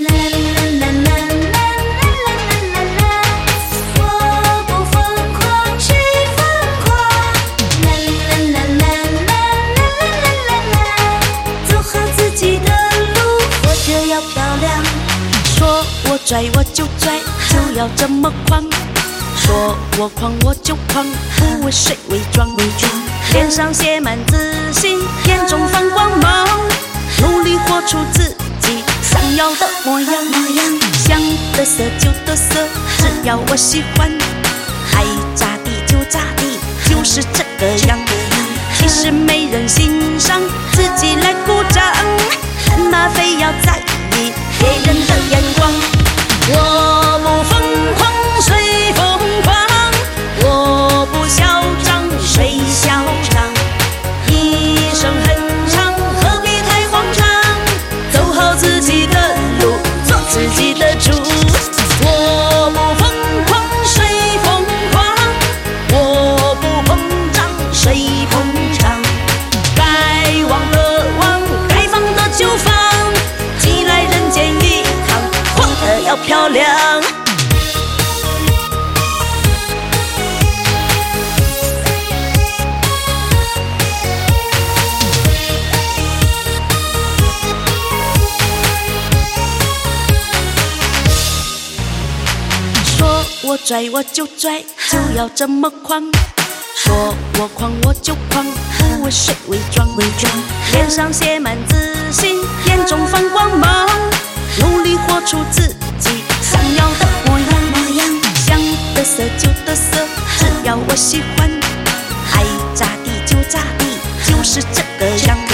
拽我就拽，就要这么狂。说我狂我就狂，不为谁伪装。脸上写满自信，眼中放光芒，努力活出自己想要的模样。想得瑟就得瑟，只要我喜欢。爱咋地就咋地，就是这个样。其实没人欣赏，自己来鼓掌，干嘛非要在意别人的眼光？我不疯狂，谁疯狂？我不嚣张，谁嚣张？一生很长，何必太慌张？走好自己的路，做自己的主。我不疯狂，谁疯狂？我不膨胀，谁膨胀？该忘的忘，该放的就放，既来人间一趟，活得要漂亮。说我拽我就拽，就要这么狂。说我狂我就狂，不为谁伪装。脸上写满自信，眼中放光芒，努力活出自己想要的模样。想得瑟就得瑟，只要我喜欢。爱咋地就咋地，就是这个样。